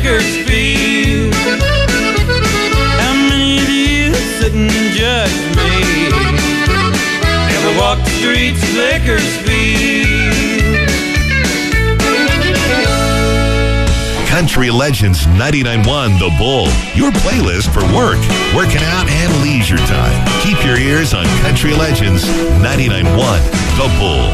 Bakersfield. How many of you sit and judge me? Ever walk the streets of Bakersfield? Country Legends 99.1 The Bull, your playlist for work, working out, and leisure time. Keep your ears on Country Legends 99.1 The Bull.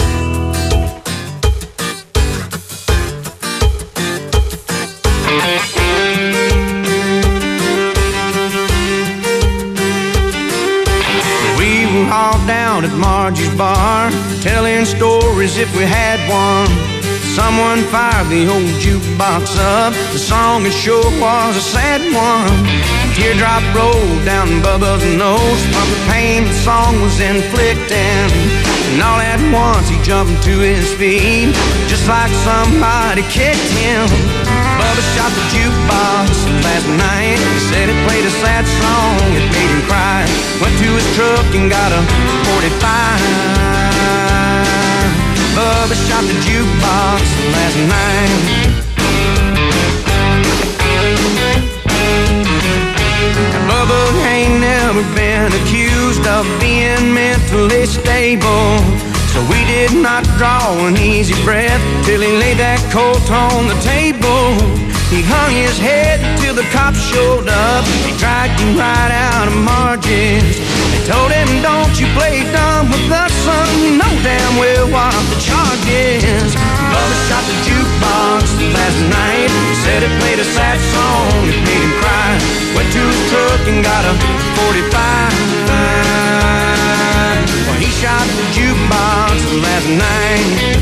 We were all down at Margie's bar, telling stories if we had one. Someone fired the old jukebox up. The song it sure was a sad one. A teardrop rolled down Bubba's nose from the pain the song was inflicting. And all at once he jumped to his feet, just like somebody kicked him. Bubba shot the jukebox last night. He said it played a sad song, it made him cry. Went to his truck and got a 45. Bubba shot the jukebox last night. Bubba ain't never been accused of being mentally stable, so we did not draw an easy breath till he laid that coat on the table. He hung his head till the cops showed up. He dragged him right out of Margie's. They told him, don't you play dumb with us, son. You know damn well what the charge is. Bubba shot the jukebox last night. He said it played a sad song, it made him cry. Went to his truck and got a 45. Well, he shot the jukebox last night.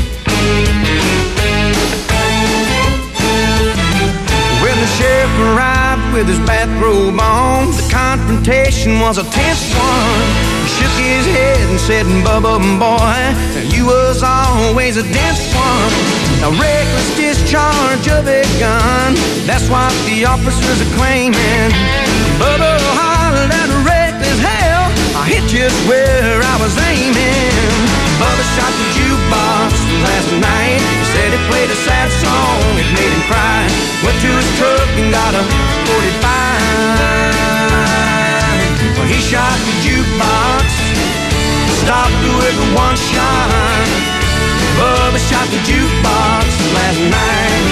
When the sheriff arrived with his bathrobe on, the confrontation was a tense one. He shook his head and said, Bubba, boy, you was always a dense one. A reckless discharge of a gun, that's what the officers are claiming. Bubba hollered at reckless hell, I hit just where I was aiming. Bubba shot the jukebox last night. He said it played a sad song, it made him cry. Went to his truck and got a 45. Well, he shot the jukebox, stopped with one shot. Bubba shot the jukebox last night.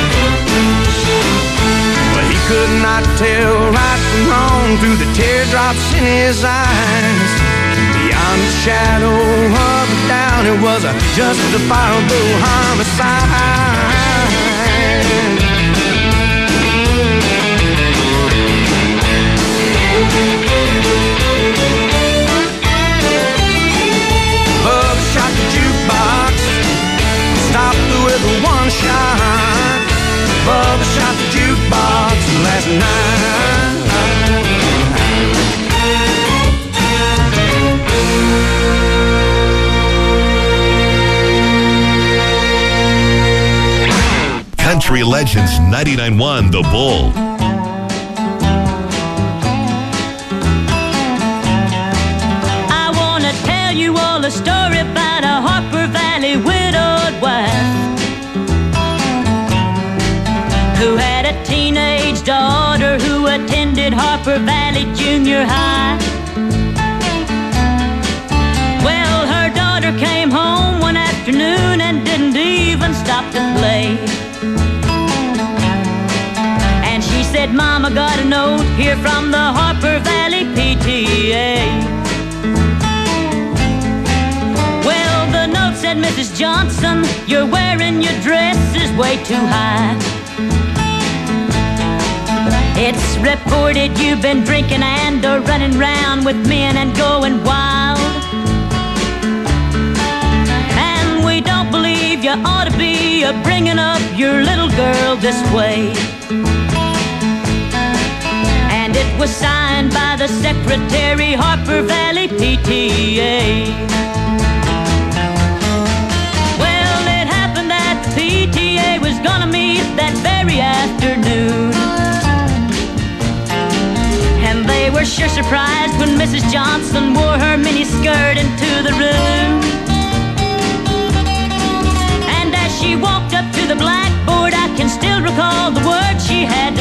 Well, he could not tell right from wrong through the teardrops in his eyes. Beyond the shadow of a doubt, it was a justifiable homicide. Bubba shot the jukebox, stopped with one shot. Bubba shot the jukebox last night. Country Legends 99.1 The Bull. I want to tell you all a story about a Harper Valley widowed wife who had a teenage daughter who attended Harper Valley Junior High. Well, her daughter came home one afternoon and didn't even stop to play. And she said, Mama, got a note here from the Harper Valley PTA. Well, the note said, Mrs. Johnson, you're wearing your dresses way too high. It's reported you've been drinking and running round with men and going wild. And we don't believe you ought to be bringing up your little girl this way. And it was signed by the secretary, Harper Valley PTA. Well, it happened that the PTA was gonna meet that very afternoon. And they were sure surprised when Mrs. Johnson wore her miniskirt into the room. And as she walked up to the blackboard, I can still recall the words she had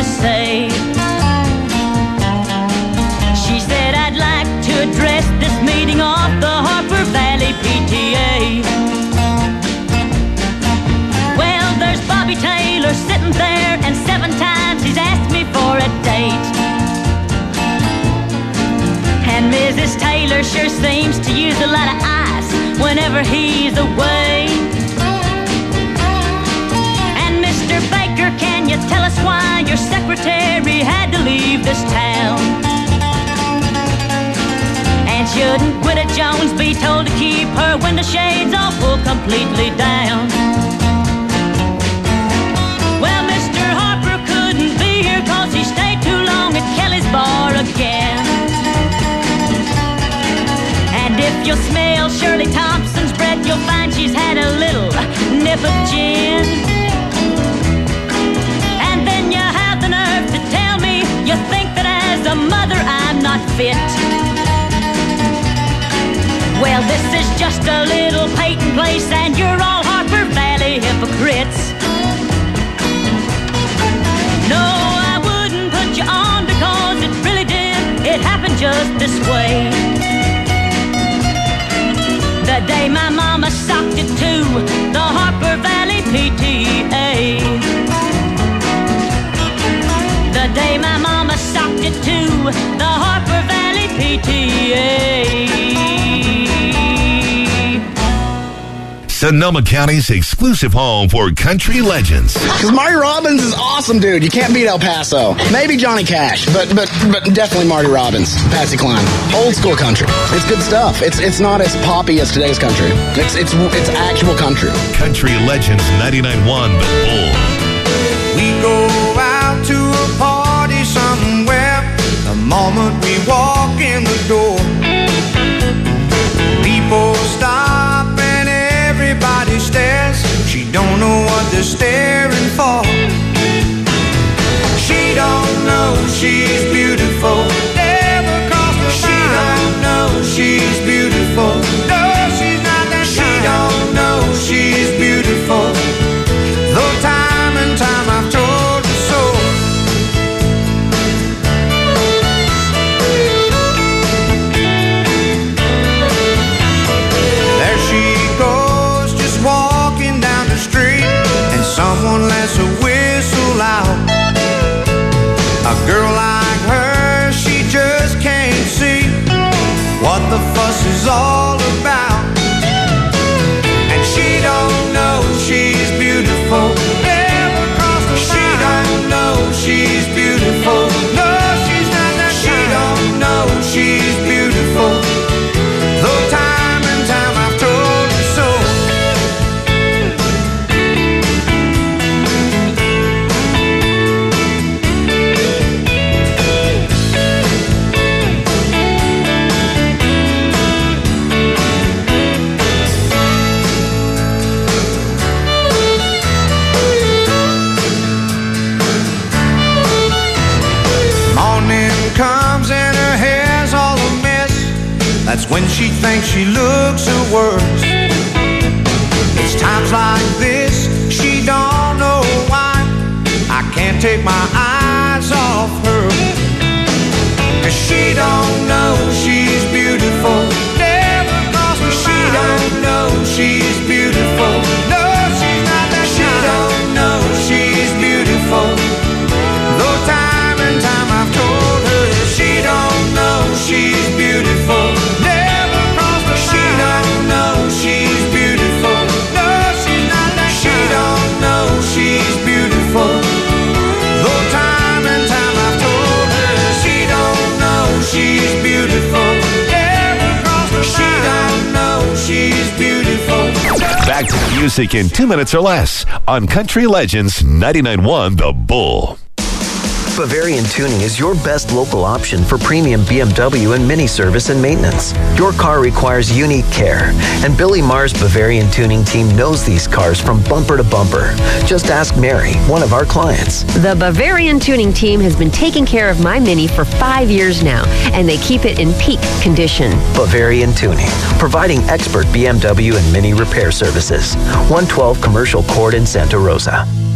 sure seems to use a lot of ice whenever he's away. And Mr. Baker, can you tell us why your secretary had to leave this town? And shouldn't Gwida Jones be told to keep her window shades all pulled completely down? Well, Mr. Harper couldn't be here 'cause he stayed too long at Kelly's bar again. And if you'll smell Shirley Thompson's breath, you'll find she's had a little nip of gin. And then you have the nerve to tell me you think that as a mother I'm not fit. Well, this is just a little Peyton Place, and you're all Harper Valley hypocrites. No, I wouldn't put you on because it really did. It happened just this way. The day my mama socked it to the Harper Valley PTA. The day my mama socked it to the Harper Valley PTA. Sonoma County's exclusive home for country legends. Because Marty Robbins is awesome, dude. You can't beat El Paso. Maybe Johnny Cash, but definitely Marty Robbins, Patsy Cline. Old school country. It's good stuff. It's not as poppy as today's country. It's actual country. Country Legends 99.1 The Bull. We go out to a party somewhere. The moment we walk in the door, people stop and everybody stares. She don't know what they're staring for. She don't know she's beautiful. Never crossed her mind. She don't know she's beautiful. No, she's not that kind. She don't know she's beautiful. Though time and time I've told her so. There she goes, just walking down the street, and someone lets a whistle out. A girl like her, she just can't see what the fuss is all about. And she don't know she's beautiful. Never crossed her mind. She don't know she's beautiful. No, she's not that kind. She don't know she's beautiful. Though time and time I've told her so. Morning comes and her hair's all a mess. That's when she thinks she looks her worst. It's times like this, she don't know why I can't take my eyes off her. 'Cause she don't know she's beautiful. Never crossed her mind. She don't know she's beautiful. No, she's not that kind. She don't know she's beautiful. Though time and time I've told her she don't know she's beautiful. Never crossed her mind. She don't know she's beautiful. No, she's not that kind. She don't know she's beautiful. Though time and time I've told her she don't know she's beautiful. Never crossed her mind. She don't know she's beautiful. Back to the music in 2 minutes or less on Country Legends 99.1 The Bull. Bavarian Tuning is your best local option for premium BMW and Mini service and maintenance. Your car requires unique care, and Billy Marr's Bavarian Tuning team knows these cars from bumper to bumper. Just ask Mary, one of our clients. The Bavarian Tuning team has been taking care of my Mini for 5 years now, and they keep it in peak condition. Bavarian Tuning, providing expert BMW and Mini repair services. 112 Commercial Court in Santa Rosa.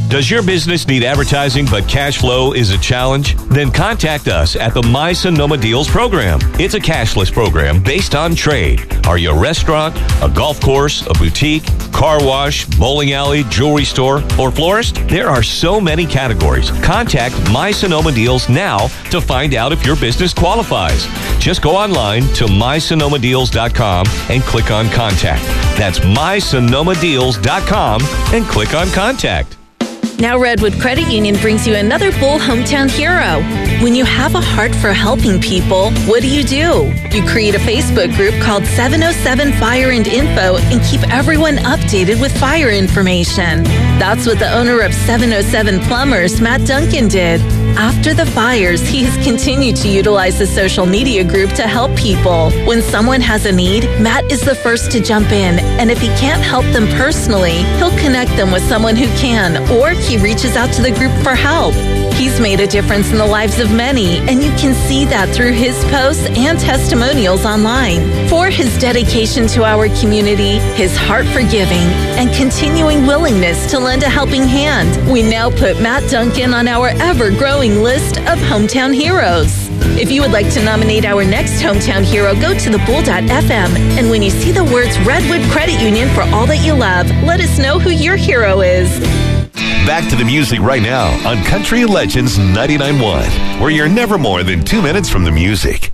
Does your business need advertising but cash flow is a challenge? Then contact us at the My Sonoma Deals program. It's a cashless program based on trade. Are you a restaurant, a golf course, a boutique, car wash, bowling alley, jewelry store, or florist? There are so many categories. Contact My Sonoma Deals now to find out if your business qualifies. Just go online to mysonomadeals.com and click on Contact. That's mysonomadeals.com and click on Contact. Now Redwood Credit Union brings you another Bull Hometown Hero. When you have a heart for helping people, what do? You create a Facebook group called 707 Fire and Info and keep everyone updated with fire information. That's what the owner of 707 Plumbers, Matt Duncan, did. After the fires, he has continued to utilize the social media group to help people. When someone has a need, Matt is the first to jump in, and if he can't help them personally, he'll connect them with someone who can, or he reaches out to the group for help. He's made a difference in the lives of many, and you can see that through his posts and testimonials online. For his dedication to our community, his heart for giving, and continuing willingness to lend a helping hand, we now put Matt Duncan on our ever-growing list of Hometown Heroes. If you would like to nominate our next Hometown Hero, go to thebull.fm, and when you see the words Redwood Credit Union for all that you love, let us know who your hero is. Back to the music right now on Country Legends 99.1, where you're never more than 2 minutes from the music.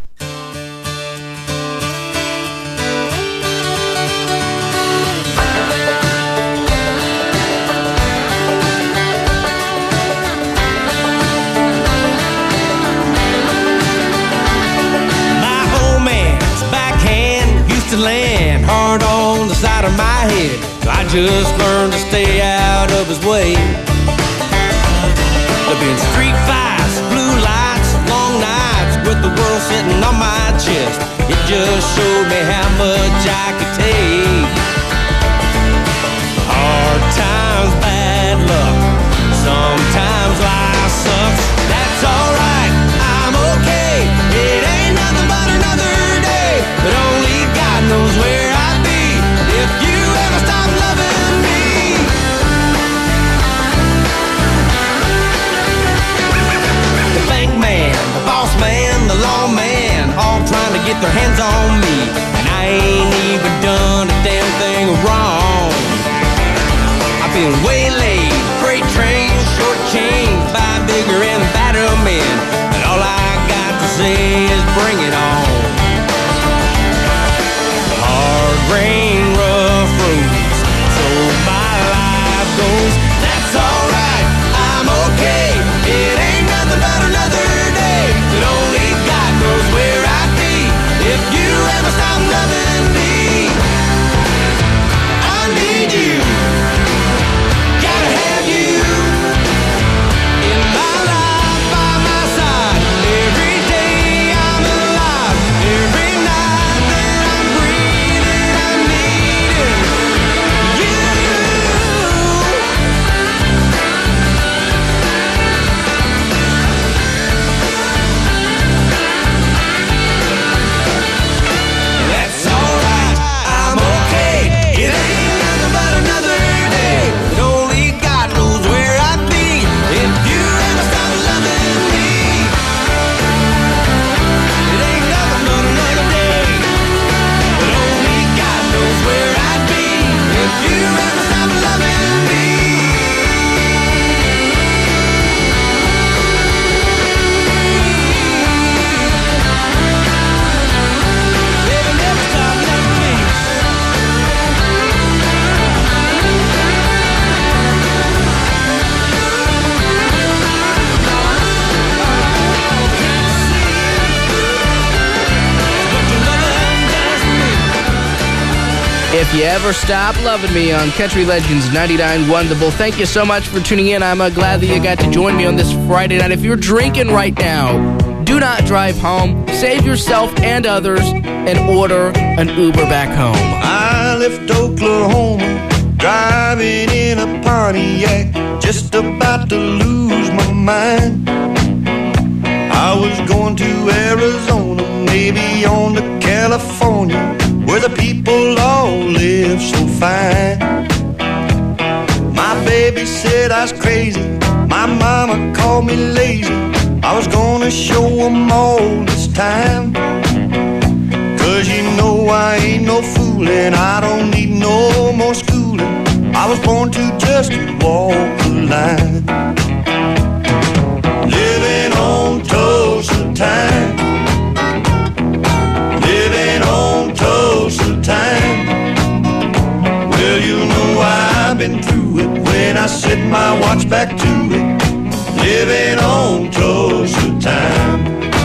My old man's backhand used to land hard on the side of my head. So I just learned to stay out of his way. There've been street fights, blue lights, long nights with the world sitting on my chest. It just showed me how much I could take. Hard times, bad luck. Sometimes life sucks. That's alright, I'm okay. It ain't nothing but another day. But only God knows where I'd be if you ever stop loving me. The bank man, the boss man, the law man, all trying to get their hands on me, and I ain't even done a damn thing wrong. I've been waylaid, freight trains, shortchanged by bigger and badder men, and all I got to say is bring it on. Hard rain, rough roads, so my life goes. That's alright, I'm okay. It ain't nothing but another day, but only God knows where I'd be if you ever stop loving me. I need you, gotta have you in my life, by my side. Every day I'm alive, every night that I'm breathing, I'm needing you. That's alright, I'm okay. It ain't nothing but another day, but only God knows where I'd be if you ever stop loving me. It ain't nothing but another day, but only God knows where I'd be if you ever stop loving me. Baby, never stop loving me. If you ever stop loving me on Country Legends 99.1 The Bull. Thank you so much for tuning in. I'm glad that you got to join me on this Friday night. If you're drinking right now, do not drive home. Save yourself and others and order an Uber back home. I left Oklahoma, driving in a Pontiac, just about to lose my mind. I was going to Arizona, maybe on to California, where the people all live so fine. My baby said I was crazy. My mama called me lazy. I was gonna show them all this time. 'Cause you know I ain't no foolin', I don't need no more schooling. I was born to just walk the line. Living on Tulsa time. Living on Tulsa time. Well, you know I've been through it when I set my watch back to it. Living on Tulsa time.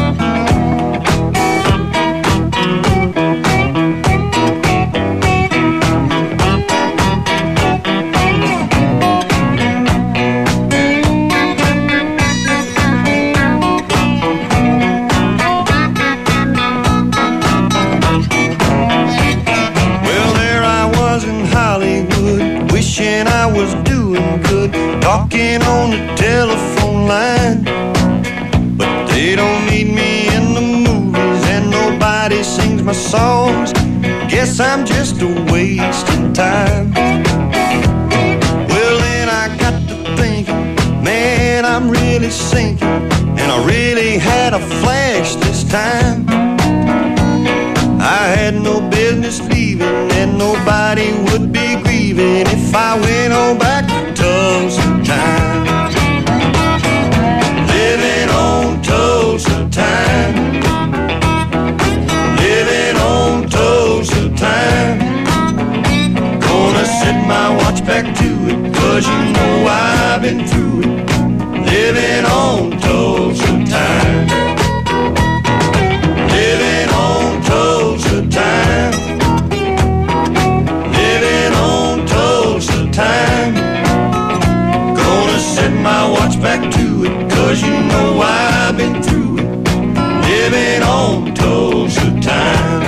I was doing good, talking on the telephone line. But they don't need me in the movies, and nobody sings my songs. Guess I'm just a wasting time. Well, then I got to thinking, man, I'm really sinking, and I really had a flash this time. I had no business leaving, and nobody would be grieving if I went on back to Tulsa time. Living on Tulsa time. Living on Tulsa time. Gonna set my watch back to it, 'cause you know I've been through it. Living on Tulsa time. Living on Tulsa time. Living on Tulsa time. Gonna set my watch back to it, 'cause you know I've been through it. Living on Tulsa time.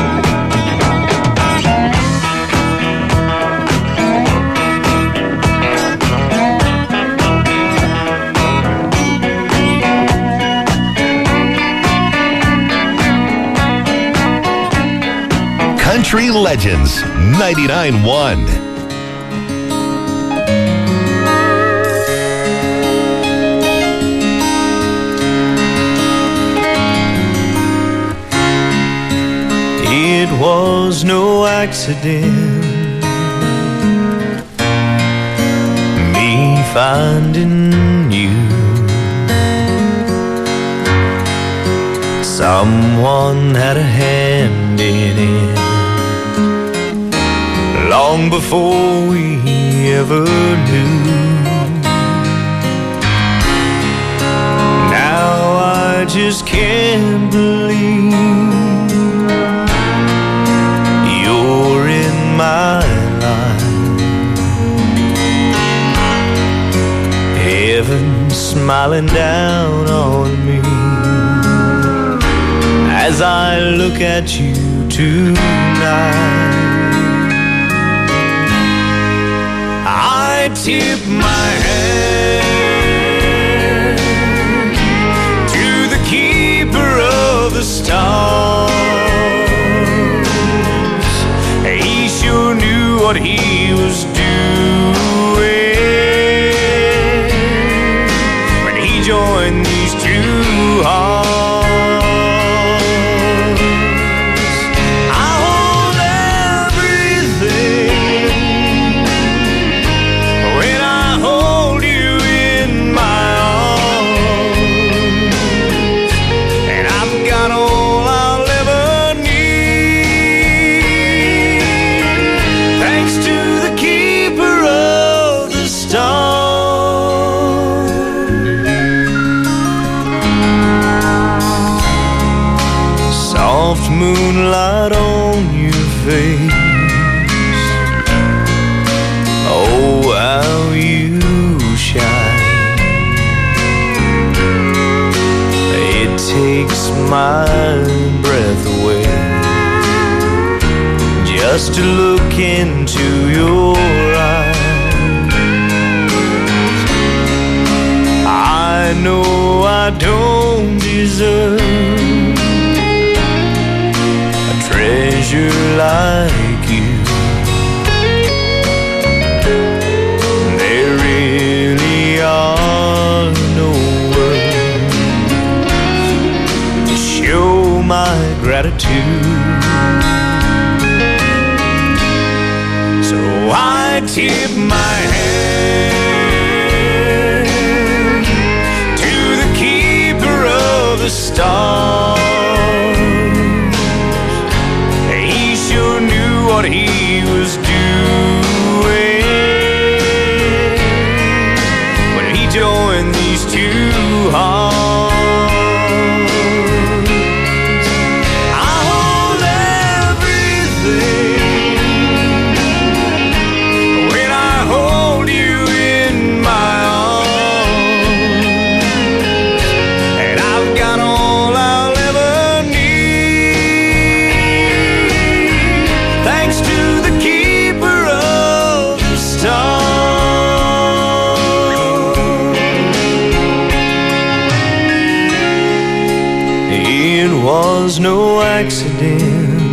Country Legends 99.1. It was no accident, me finding you. Someone had a hand in it long before we ever knew. Now I just can't believe you're in my life. Heaven smiling down on me as I look at you tonight. I tip my hand to the keeper of the stars. He sure knew what he was doing when he joined these two hearts. I hold everything when I hold you in my arms, and I've got all I'll ever need, thanks to the keeper of the stars. Soft moonlight on your face, oh how you shine. It takes my breath away just to look into your eyes. I know I don't deserve a treasure like you. There too. So I tip my hand to the keeper of the stars. He sure knew what he was doing when he joined these two hearts. Was no accident,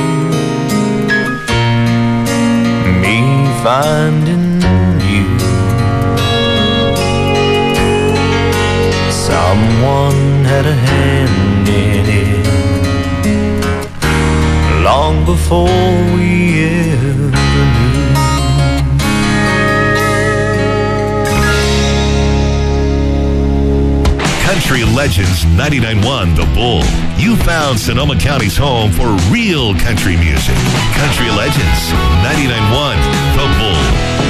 me finding you. Someone had a hand in it long before we ever knew. Country Legends 99.1 The Bull. You found Sonoma County's home for real country music. Country Legends 99.1 The Bull.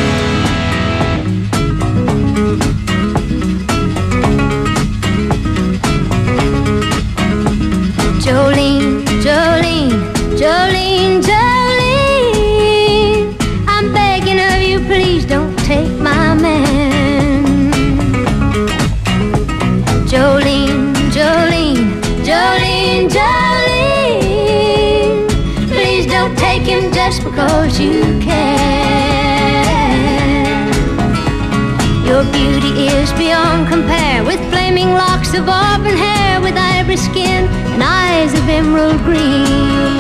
Jolene, Jolene, Jolene, Jolene, I'm begging of you, please don't take my man. Jolene, Jolene, Jolene, Jolene, please don't take him just because you can. Your beauty is beyond compare, with flaming locks of auburn hair, with ivory skin and eyes of emerald green.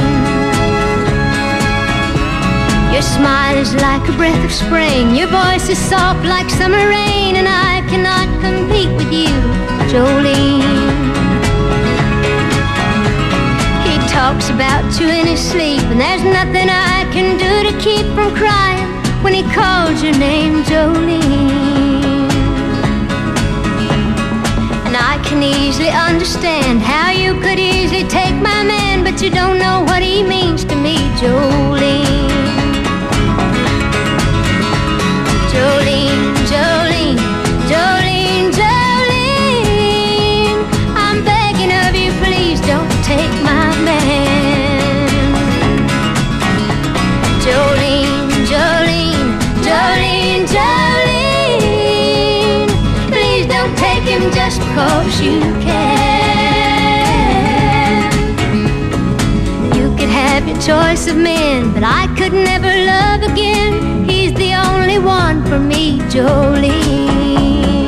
Your smile is like a breath of spring, your voice is soft like summer rain, and I cannot compete with you, Jolene. He talks about you in his sleep, and there's nothing I can do to keep from crying when he calls your name, Jolene. And I can easily understand how you could easily take my man, but you don't know what he means to me, Jolene. Jolene, Jolene, Jolene, Jolene, I'm begging of you, please don't take my man. Jolene, Jolene, Jolene, Jolene, please don't take him just because you can. You could have your choice of men, but I could never love again. He's the only one for me, Jolene.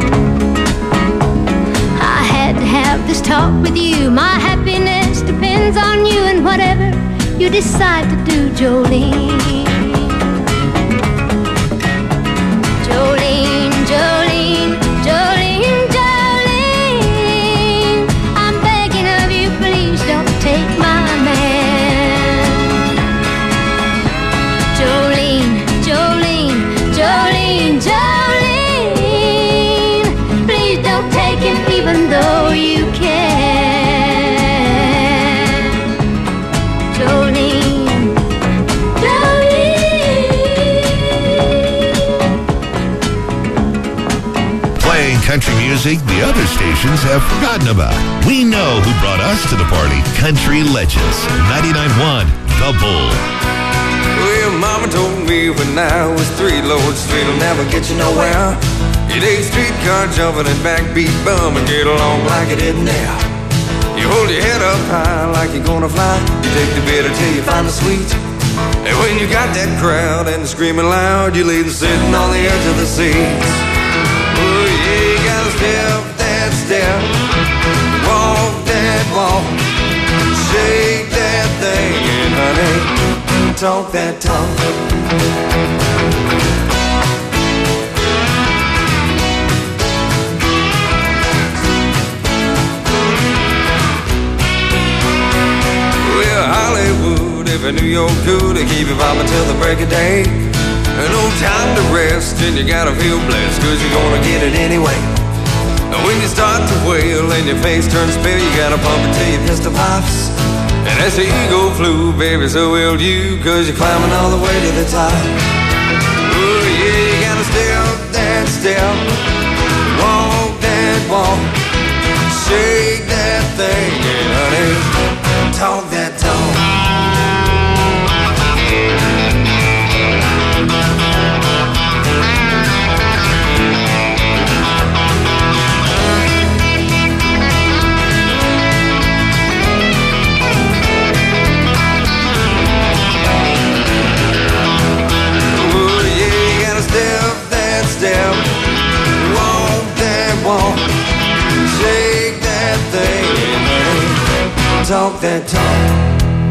I had to have this talk with you. My happiness depends on you, and whatever you decide to do, Jolene. Jolene, Jolene, Jolene, Jolene, I'm begging of you, please don't take my man. Jolene, Jolene, Jolene, Jolene, please don't take him even though you can. Jolene, Jolene. Playing country music the other stations have forgotten about. We know who brought us to the party. Country Legends 99.1 The Bull. Well, Mama told me when I was 3, Lord, street'll never get you nowhere. You take streetcar jumping and backbeat bum and get along like it isn't there. You hold your head up high like you're gonna fly. You take the bitter till you find the sweet. And when you got that crowd and screaming loud, you leave them sitting on the edge of the seats. Oh, yeah, you gotta step that step, walk that walk, shake that thing, and honey, talk that talk. if I knew you're cool to keep you up until the break of day. No time to rest, and you gotta feel blessed, cause you're gonna get it anyway. When you start to wail and your face turns pale, you gotta pump it till your pistol pops. And as the ego flew, baby, so will you, cause you're climbing all the way to the top. Oh yeah, you gotta step that step, walk that walk, shake that thing, and honey, talk that talk. Step, walk that walk, shake that thing, and honey, talk that talk.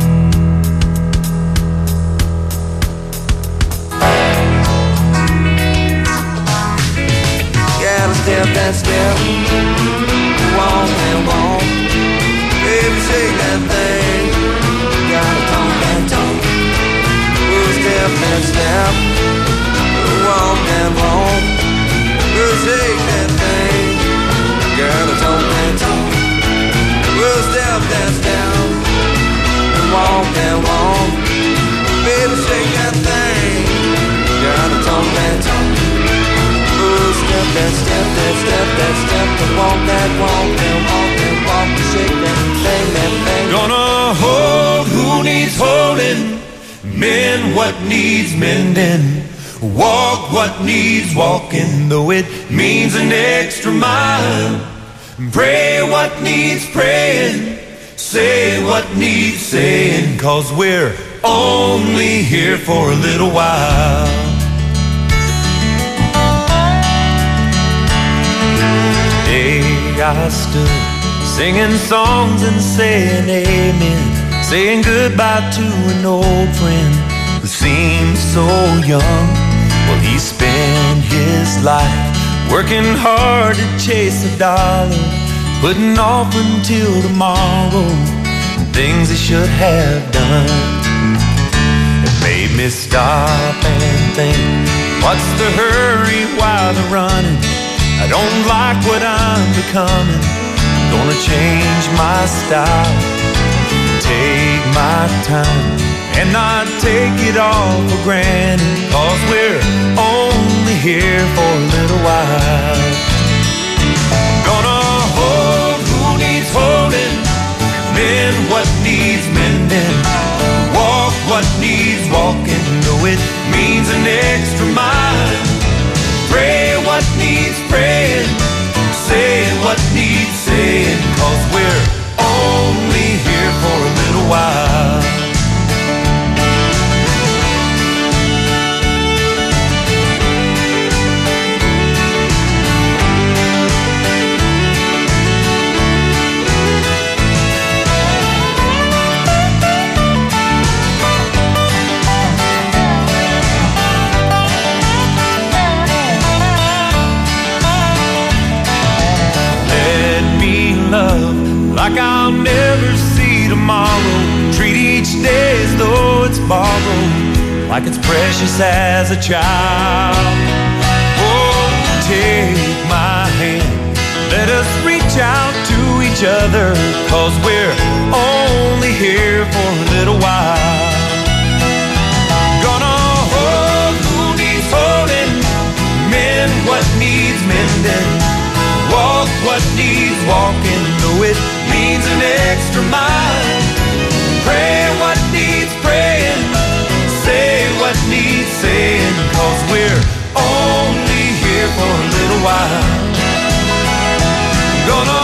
Gotta step that step, walk that walk, baby, shake that thing, gotta talk that talk. We'll step that step, walk that walk, we'll shake that thing, gotta talk that talk. We'll step that step, walk that walk, baby, shake that thing, gotta talk that talk. We'll step that step, that step, that step, and walk that walk, and walk that walk, and shake that thing, that thing. Gonna hold who needs holding, mend what needs mending, walk what needs walking, though it means an extra mile. Pray what needs praying, say what needs saying, cause we're only here for a little while. Today I stood singing songs and saying amen, saying goodbye to an old friend who seemed so young. Well, he spent his life working hard to chase a dollar, putting off until tomorrow things he should have done. It made me stop and think, what's the hurry while they're running? I don't like what I'm becoming. I'm gonna change my style, take my time, and not take it all for granted, cause we're only here for a little while. Gonna hold who needs holding, mend what needs mending, walk what needs walking, though it means an extra mile. Pray what needs praying, say what needs saying, cause we're only here for a little while. Love like I'll never see tomorrow, treat each day as though it's borrowed, like it's precious as a child. Oh, take my hand, let us reach out to each other, cause we're only here for a little while. Gonna hold who needs holding, mend what needs mending, walk what needs walking, though it means an extra mile. Pray what needs praying, say what needs saying, cause we're only here for a little while. Gonna